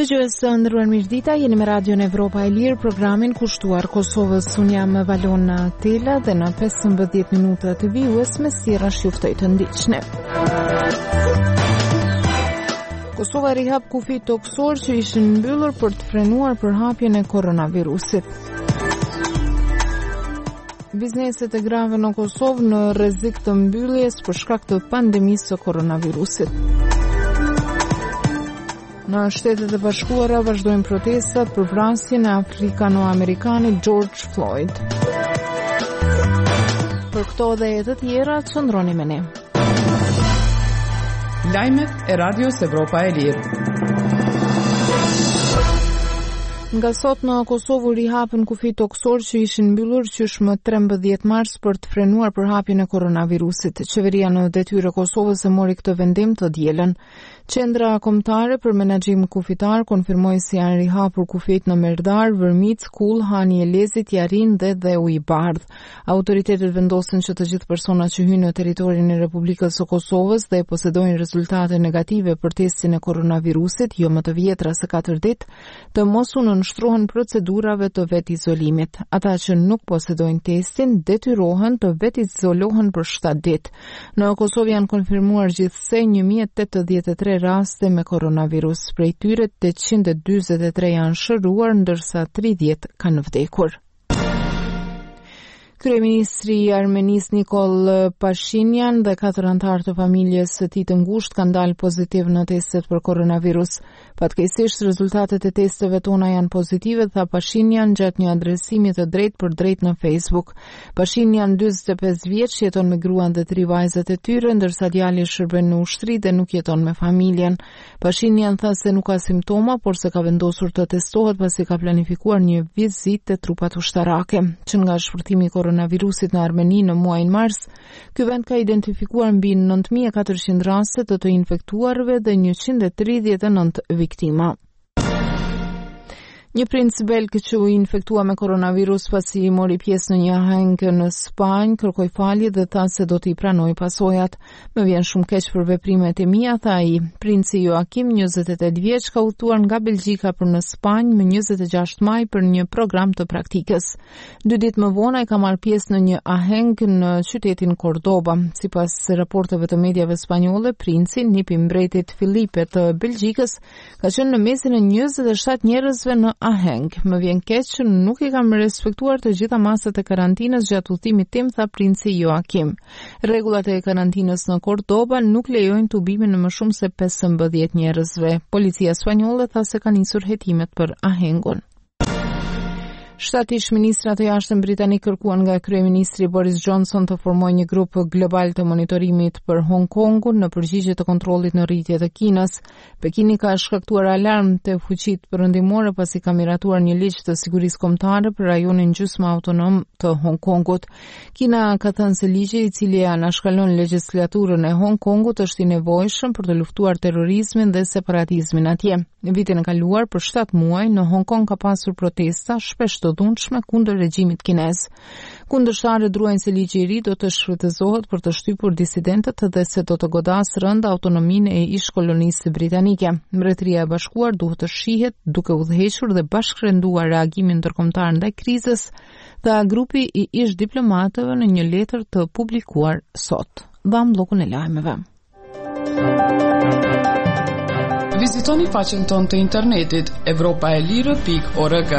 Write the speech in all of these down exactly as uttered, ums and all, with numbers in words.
Dëgjues të nderuar, mirëdita, jeni me Radion Evropa e Lirë, programin kushtuar Kosovës. Unë jam Valona Tela dhe në pesëmbëdhjetë minuta të vijues me sira shuftoj të ndiqni. Kosova rihap kufit toksor që ishin mbyllur për të frenuar përhapjen e koronavirusit. Bizneset e grave në Kosovë në rrezik të mbylljes për shkak të pandemisë së koronavirusit. Në Shtetet e Bashkuara vazhdojnë protestat për vrasjen e afrikano-amerikanit George Floyd. Për këto dhe e të tjera, çndroni me ne. Lajmet e Radios Evropa e Lirë. Nga sot në Kosovë rihapën kufit toksor që ishin mbyllur qysh më trembëdhjetë mars për të frenuar përhapjen e koronavirusit. Qeveria në detyrë e Kosovës e mori këtë vendim të dielën. Qendra kombëtare për menaxhim kufitar konfirmoi se janë rihapur kufit në Merdar, Vërmic, Kull, Hani e Lezit, Jarin dhe dhe Ujbardh. Autoritetet vendosin që të gjithë personat që hyjnë në territorin e Republikës së Kosovës dhe posedojnë rezultate negative për testin e koronavirusit, jo më të vjetra se katër ditë, të mos u nënshtrohen procedurave të vet izolimit. Ata që nuk posedojnë testin detyrohen të vet izolohen për shtatë ditë. Në Kosovë janë konfirmuar gjithsej një mijë e tetëdhjetë e tre raste me koronavirus. Prej tyre tetëqind e dyzet e tre janë shëruar, ndërsa tridhjetë kanë vdekur. Kryeministri i Armenisë Nikol Pashinyan dhe katër anëtarë të familjes së tij të ngushtë kanë dalë pozitiv në testet për koronavirus. Fatkeqësisht rezultatet e testeve tona janë pozitive, tha Pashinyan gjatë një adresimi të drejtë për drejtë në Facebook. Pashinyan, dyzet e pesë vjeç, jeton me gruan dhe tri vajzat e tyre, ndërsa djali shërben në ushtri dhe nuk jeton me familjen. Pashinyan tha se nuk ka simptoma, por se ka vendosur të testohet pasi ka planifikuar një vizitë te trupat ushtarake. Që nga shpërthimi i koronavirusit në Armeni në muajin mars, ky vend ka identifikuar mbi nëntë mijë e katërqind raste të të infektuarve dhe njëqind e tridhjetë e nëntë viktima. Një princ belg që u infektua me koronavirus pasi i mori pjesë në një aheng në Spanjë kërkoi falje dhe tha se do t'i pranoj pasojat. Më vjen shumë keq për veprimet e mia, tha ai. Princi Joakim, njëzet e tetë vjeç, ka udhëtuar nga Belgjika për në Spanjë më njëzet e gjashtë maj për një program të praktikës. Dy ditë më vonë ai ka marrë pjesë në një aheng në qytetin Cordoba. Sipas raporteve të mediave spanjolle, princi, nipi mbretit Filipe të Belgjikës, ka qenë në mesin e njëzet e shtatë njerëzve në aheng. Më vjen keq që nuk i kam respektuar të gjitha masat e karantinës gjatë udhëtimit tim, tha princi Joakim. Rregullat e karantinës në Cordoba nuk lejojnë tubimin në më shumë se pesëmbëdhjetë njerëzve. Policia spanjolle tha se ka nisur hetimet për ahengun. Shtati ish ministrat e jashtëm britanik kërkuan nga kryeministri Boris Johnson të formojë një grup global të monitorimit për Hong Kongun në përgjigje të kontrollit në rritje të Kinës. Pekini ka shkaktuar alarm te fuqitë perëndimore pasi ka miratuar një ligj të sigurisë kombëtare për rajonin gjysmë autonom të Hong Kongut. Kina ka thënë se ligji i cili anashkalon legjislaturën e Hong Kongut është i nevojshëm për të luftuar terrorizmin dhe separatizmin atje. Në vitin e kaluar për shtatë muaj në Hong Kong ka pasur protesta shpesh të dhunshme kundër regjimit kinez. Kundërshtarët druajnë se ligji i ri do të shfrytëzohet për të shtypur disidentët dhe se do të godasë rënd autonominë e ish kolonisë britanike. Mbretëria e Bashkuar duhet të shihet duke udhëhequr dhe bashkërenduar reagimin ndërkombëtar ndaj krizës, tha grupi i ish diplomatëve në një letër të publikuar sot. Dham bllokun e lajmeve. Vizitoni faqen tonë të internetit evropaelire pikë org.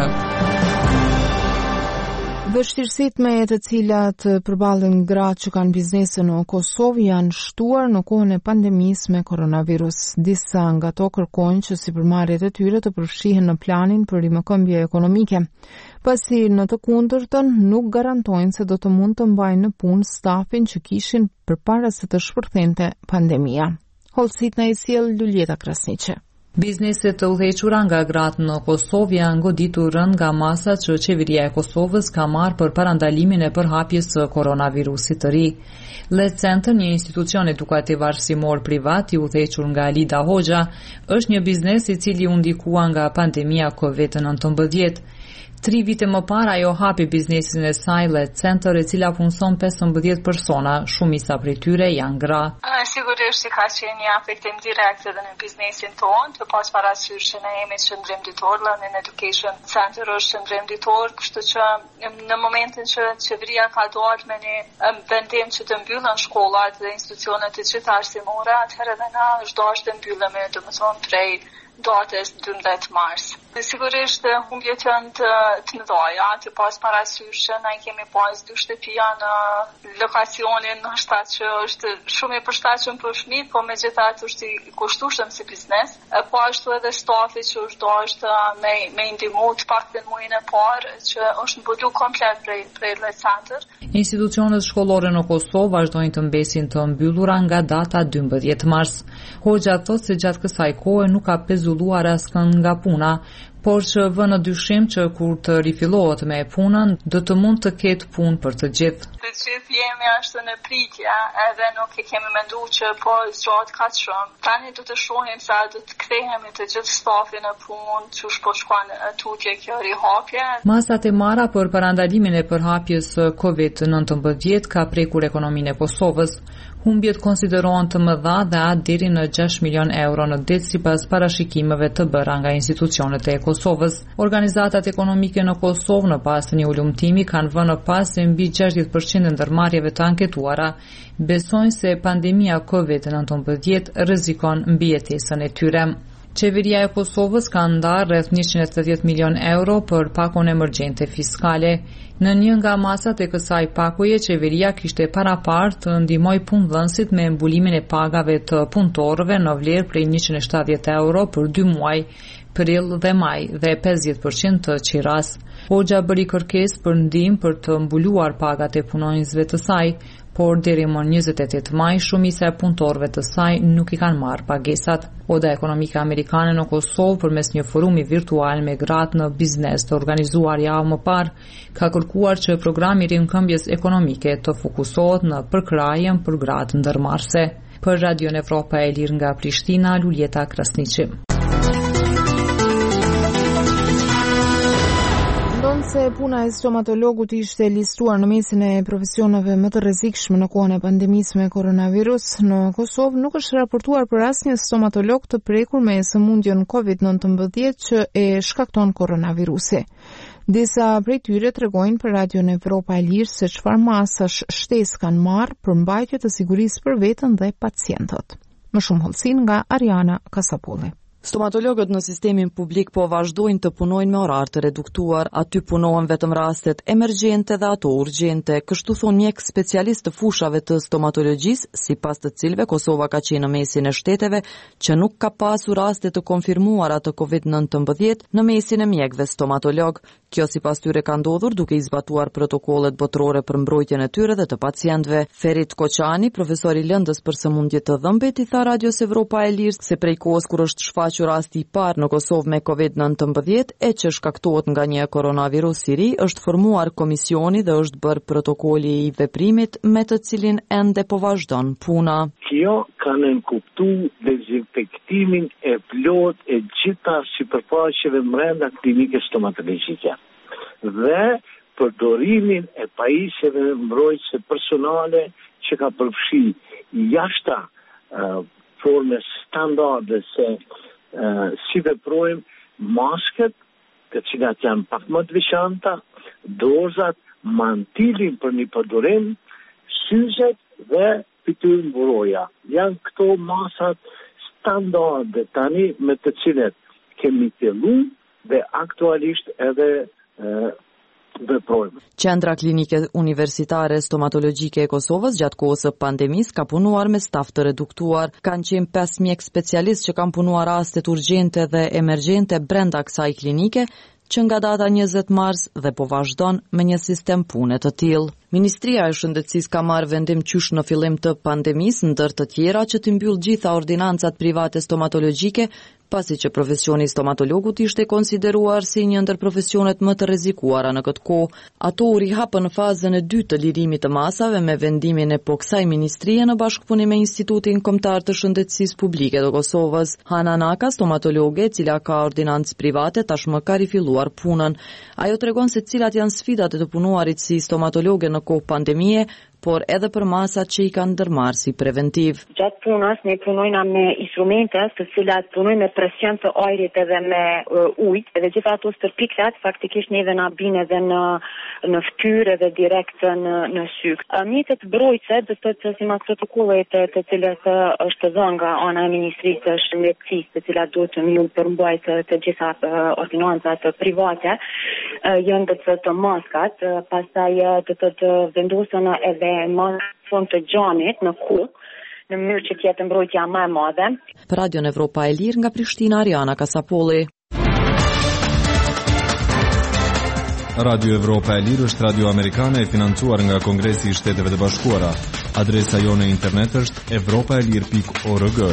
Vështirësitë me të cilat përballen gratë që kanë biznese në Kosovë janë shtuar në kohën e pandemisë me koronavirus. Disa nga to kërkojnë që sipërmarrjet e tyre të përfshihen në planin për rimëkëmbje ekonomike, pasi në të kundërtën nuk garantojnë se do të mund të mbajnë në punë stafin që kishin përpara se të shpërthente pandemia. Holësit në i sjell Luljeta Krasniqe. Bizneset të udhëhequra nga gratë në Kosovë janë goditur rënd nga masat që qeveria e Kosovës ka marrë për parandalimin e përhapjes së koronavirusit të ri. Let Center, një institucion edukativ arsimor privat i udhëhequr nga Alida Hoxha, është një biznes i cili u ndikua nga pandemia kovid nëntëmbëdhjetë. Tri vite më parë ajo hapi biznesin e saj Let Center, e cila punson pesëmbëdhjetë persona, shumica prej tyre janë gra. Sigurisht që ka qenë një afektim direkt edhe në biznesin tonë, të pas parasysh që ne jemi qëndrim ditor, London Education Center është qëndrim ditor, kështu që në momentin që qeveria ka dalë me një vendim që të mbyllën shkollat dhe institucionet të gjitha arsimore, atëherë edhe na është dashur të mbyllemi, domethënë prej datës dymbëdhjetë mars. Sigurisht humbjet janë të, të mëdha, të pas parasysh që ne kemi pas dy shtëpia në lokacionin ndoshta që është shumë i përshtatshëm për fëmijë, po megjithatë është i kushtueshëm si biznes. Po ashtu edhe stafi që është dashur me me ndihmu të paktën muajin e parë që është mbuluar komplet prej prej Let Center. Institucionet shkollore në Kosovë vazhdojnë të mbesin të mbyllura nga data dymbëdhjetë mars. Hoxha thotë se gjatë kësaj kohe nuk ka pezulluar askënd nga puna, por që vë në dyshim që kur të rifillohet me punën, do të mund të ketë punë për të gjithë. Të gjithë jemi ashtu në pritje, edhe nuk e kemi menduar që po zgjat kaq shumë. Tani do të shohim sa do të kthehemi të gjithë stafi në punë, çu po shkon tutje kjo rihapje. Masat e marra për parandalimin e përhapjes kovid nëntëmbëdhjetë ka prekur ekonominë e Kosovës. Humbjet konsiderohen të mëdha dhe atë deri në gjashtë milion euro në det sipas parashikimeve të bëra nga institucionet e Kosovës. Organizatat ekonomike në Kosovë në pas të një ulumtimi kanë vënë pas se mbi gjashtëdhjetë përqind e ndërmarrjeve të anketuara besojnë se pandemia kovid nëntëmbëdhjetë rrezikon mbijetesën e tyre. Qeveria e Kosovës ka ndarë rreth njëqind e tetëdhjetë milion euro për pakon emergjente fiskale. Në një nga masat e kësaj pakoje, qeveria kishte parapart të ndihmoj punëdhënësit me mbulimin e pagave të punëtorëve në vlerë prej njëqind e shtatëdhjetë euro për dy muaj, prill dhe maj, dhe pesëdhjetë përqind të qiras. Hoxha bëri kërkesë për ndihmë për të mbuluar pagat e punonjësve të saj, por deri më njëzet e tetë maj shumica e punëtorëve të saj nuk i kanë marrë pagesat. Oda ekonomike amerikane në Kosovë përmes një forumi virtual me gratë në biznes të organizuar javë më parë, ka kërkuar që programi i rikëmbjes ekonomike të fokusohet në përkrajen për gratë ndërmarrëse. Për Radio Evropa e Lirë nga Prishtina, Luljeta Krasniqi. Se puna e stomatologut ishte listuar në mesin e profesioneve më të rrezikshme në kohën e pandemisë me koronavirus, në Kosovë nuk është raportuar për asnjë stomatolog të prekur me sëmundjen kovid nëntëmbëdhjetë që e shkakton koronavirusi. Disa prej tyre tregojnë për Radio Evropa e Lirë se çfarë masash shtesë kanë marrë për mbajtje të sigurisë për veten dhe pacientët. Më shumë hollësin nga Ariana Kasapolli. Stomatologët në sistemin publik po vazhdojnë të punojnë me orar të reduktuar, aty punohen vetëm rastet emergjente dhe ato urgjente, kështu thon mjek specialist të fushave të stomatologjisë, sipas të cilëve Kosova ka qenë në mesin e shteteve që nuk ka pasur raste të konfirmuara të kovid nëntëmbëdhjetë në mesin e mjekëve stomatolog. Kjo sipas tyre ka ndodhur duke i zbatuar protokollet botërore për mbrojtjen e tyre dhe të pacientëve. Ferit Koçani, profesor i lëndës për sëmundje të dhëmbet, i tha Radios Evropa e Lirë se prej kohës kur është shfaqur rasti i parë në Kosovë me kovid nëntëmbëdhjetë e që shkaktohet nga një koronavirus i ri, është formuar komisioni dhe është bërë protokoli i veprimit me të cilin ende po vazhdon puna. Kjo ka nënkuptu dezinfektimin e plot e gjitha sipërfaqeve brenda klinikës stomatologjike dhe përdorimin e pajisjeve mbrojtëse personale që ka përfshi jashta uh, formes standarde se uh, si veprojmë, masket, të cilat janë pak më të veçanta, dozat, mantilin për një përdorim, syzet dhe fytyrë mburoja. Janë këto masat standarde tani me të cilet kemi fillu dhe aktualisht edhe e, veprojmë. Qendra Klinike Universitare Stomatologjike e Kosovës gjatë kohës së pandemisë ka punuar me staf të reduktuar. Kanë qenë pesë mjek specialistë që kanë punuar rastet urgjente dhe emergjente brenda kësaj klinike, që nga data njëzet mars dhe po vazhdon me një sistem pune të tillë. Ministria e Shëndetësisë ka marrë vendim qysh në fillim të pandemisë, ndër të tjera që të mbyll gjitha ordinancat private stomatologjike, pasi që profesioni stomatologut ishte konsideruar si një ndër profesionet më të rrezikuara në këtë kohë. Ato u rihapën në fazën e dytë të lirimit të masave me vendimin e po kësaj ministrie në bashkëpunim me Institutin Kombëtar të Shëndetësisë Publike të Kosovës. Hana Naka, stomatologe, e cila ka ordinancë private, tashmë ka rifilluar punën. Ajo tregon se cilat janë sfidat e të punuarit si stomatologe në kohë pandemie, por edhe për masat që i kanë ndërmarrë si preventiv. Gjatë punës ne punojna me instrumente të cilat punojnë me presion të ajrit edhe me uh, ujë, edhe gjitha ato stërpiklat faktikisht neve na bin edhe në në fytyrë edhe direkt në në sy. Mjetet mbrojtëse do të thotë si mas protokollet të, të cilat është dhënë nga ana e Ministrisë së Shëndetësisë, të cilat duhet të mbyll përmbajtje të, të gjitha uh, ordinancat private, uh, janë të të, të maskat, uh, pastaj të të, të vendosën edhe më fund të gjanit në ku, në mënyrë që tjetë mbrojtja më e madhe. Për Radion Evropa e Lirë nga Prishtina, Ariana Kasapolli. Radio Evropa e Lirë është radio amerikane e financuar nga Kongresi i Shteteve të Bashkuara. Adresa jone internet është evropaelir pikë org.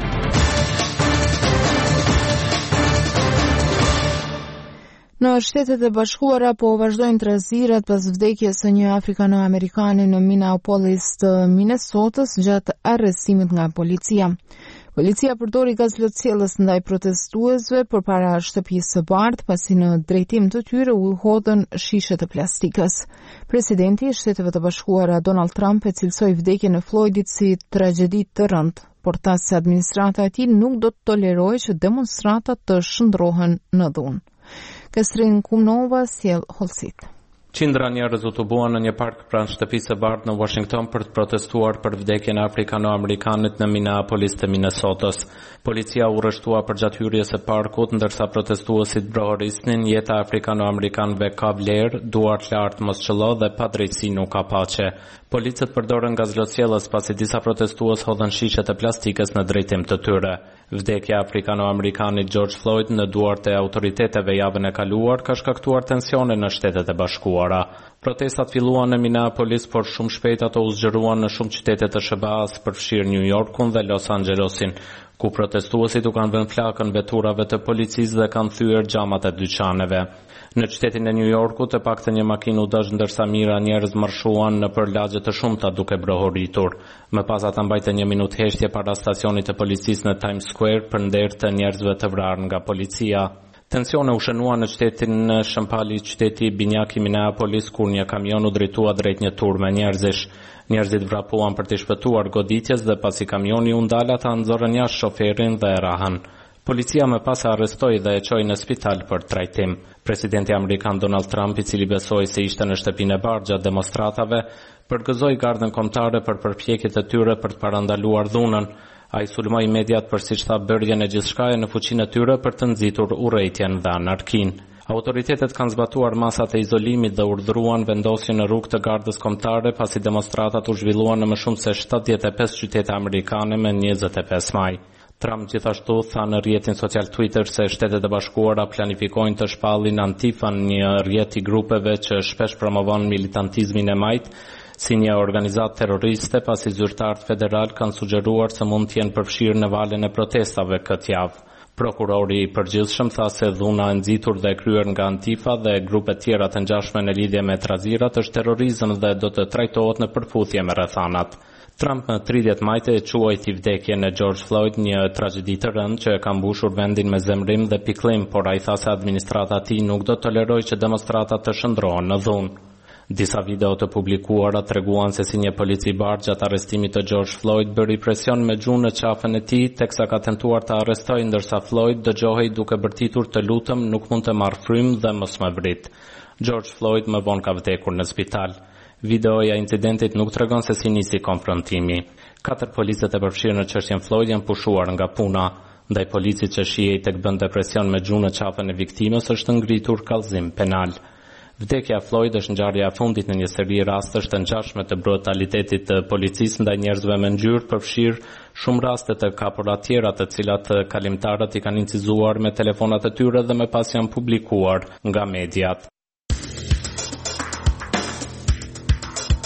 Në Shtetet e Bashkuara po vazhdojnë trazirat pas vdekjes së një afrikano-amerikane në Minneapolis të Minnesotës gjatë arrestimit nga policia. Policia përdori gaz plotësielës ndaj protestuesve përpara shtëpisë së bardhë, pasi në drejtim të tyre u hodhën shishe të plastikës. Presidenti i Shteteve të Bashkuara Donald Trump e cilsoi vdekjen e Floydit si tragjedi të rëndë, por tha se administrata e tij nuk do të tolerojë që demonstrantat të shndrohen në dhunë. Kestrin Kumnova sjell hollësit. Qindra njerëz u tubuan në një park pranë shtëpisë së bardhë në Washington për të protestuar për vdekjen e afrikano-amerikanit në Minneapolis të Minnesotës. Policia u rreshtua përgjatë hyrjes së parkut, ndërsa protestuesit brohorisnin jeta afrikano-amerikanëve ka vlerë, duart lart mos çello dhe padrejtësi nuk ka paqe. Policët përdorën gazlotësielës pasi disa protestues hodhën shishe të plastikës në drejtim të tyre. Vdekja afrikano-amerikanit George Floyd në duart e autoriteteve javën e kaluar ka shkaktuar tensione në Shtetet e Bashkuara. Protestat filluan në Minneapolis, por shumë shpejt ato u zgjeruan në shumë qytete të S B A-s, përfshirë New Yorkun dhe Los Angelesin, ku protestuesit u kanë vënë flakën veturave të policisë dhe kanë thyer xhamat e dyqaneve. Në qytetin e New Yorkut e paktën një makinë u dësh, ndërsa mijëra njerëz marshuan nëpër lagje të shumta duke brohoritur. Më pas ata mbajtën një minutë heshtje para stacionit të policisë në Times Square për nder të njerëzve të vrarë nga policia. Tensione u shënuan në qytetin në shëmpali qyteti binjak i Minneapolis, kur një kamion u drejtua drejt një turme njerëzish. Njerëzit vrapuan për të shpëtuar goditjes dhe pasi kamioni u ndal, ata nxorën jashtë shoferin dhe e rahën. Policia më pas e arrestoi dhe e çoi në spital për trajtim. Presidenti amerikan Donald Trump, i cili besoi se ishte në shtëpinë e bardhë gjatë demonstratave, përgëzoi gardën kombëtare për përpjekjet e tyre për të parandaluar dhunën. Ai sulmoi mediat për, siç tha, bërjen e gjithçkaje në fuqinë e tyre për të nxitur urrëtitjen dhe anarkinë. Autoritetet kanë zbatuar masat e izolimit dhe urdhëruan vendosjen në rrugë të gardës kombëtare pasi demonstratat u zhvilluan në më shumë se shtatëdhjetë e pesë qytete amerikane me njëzet e pesë maj. Trump gjithashtu tha në rrjetin social Twitter se Shtetet e Bashkuara planifikojnë të shpallin Antifan, një rrjet i grupeve që shpesh promovon militantizmin e majt, si një organizatë terroriste, pasi zyrtarët federal kanë sugjeruar se mund të jenë përfshirë në valën e protestave këtë javë. Prokurori i përgjithshëm tha se dhuna e nxitur dhe e kryer nga Antifa dhe grupe tjera të ngjashme në lidhje me trazirat është terrorizëm dhe do të trajtohet në përputhje me rrethanat. Trump në tridhjetë maj e quajti vdekjen e George Floyd një tragjedi të rëndë që e ka mbushur vendin me zemrim dhe pikëllim, por ai tha se administrata e tij nuk do të tolerojë që demonstratat të shndrohen në dhunë. Disa video të publikuara treguan se si një polici i bardhë gjatë arrestimit të George Floyd bëri presion me gjuhën në qafën e tij, teksa ka tentuar të arrestojë, ndërsa Floyd dëgjohej duke bërtitur të lutëm, nuk mund të marr frymë dhe mos më vrit. George Floyd më vonë ka vdekur në spital. Videoja e incidentit nuk tregon se si nisi konfrontimi. Katër policët e përfshirë në çështjen Floyd janë pushuar nga puna. Ndaj policit që shihej tek bënte presion me gjuhën në qafën e viktimës është ngritur kallëzim penal. Vdekja Floyd është ngjarja e fundit në një seri rastesh të ngjashme të brutalitetit të policisë ndaj njerëzve me ngjyrë, përfshirë shumë raste të kapura tjera të cilat kalimtarët i kanë incizuar me telefonat e tyre dhe më pas janë publikuar nga mediat.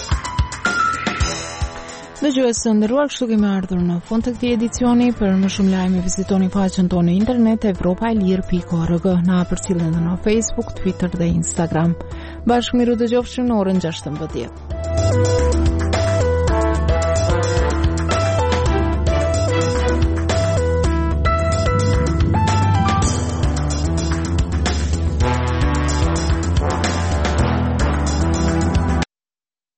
Dëgjues të nderuar, kështu kemi ardhur në fund të këtij edicioni. Për më shumë lajme vizitoni faqen tonë në internet evropa e lirë pikë org, na përcjellni në Facebook, Twitter dhe Instagram. Bashkë miru dëgjofshim në orën gjashtëmbëdhjetë.